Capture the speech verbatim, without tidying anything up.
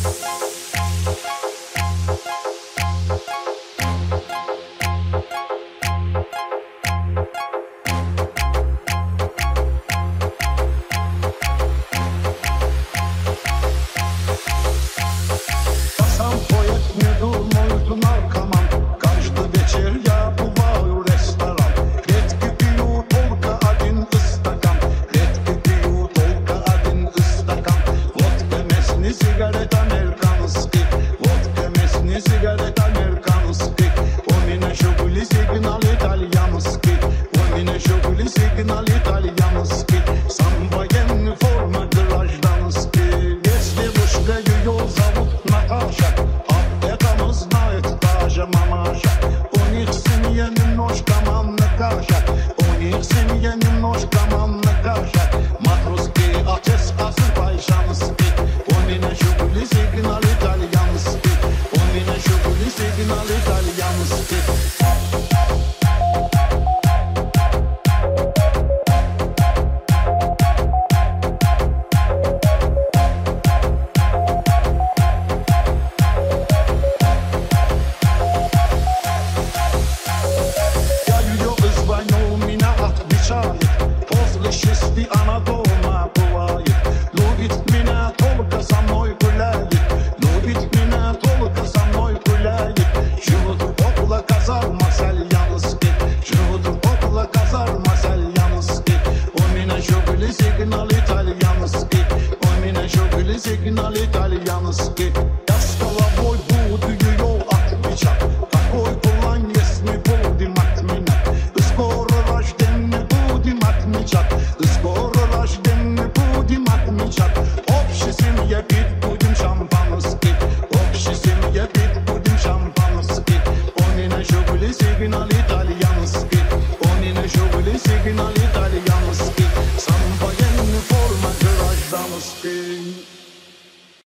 Signal итальянский. Я с головой буду ее отвечать. Какой план, если будем отменять? Скоро рождение будем отмечать. Скоро рождение будем отмечать. Общей семье пить будем шампанский. Общей семье пить будем шампанский. У меня еще были сигналы.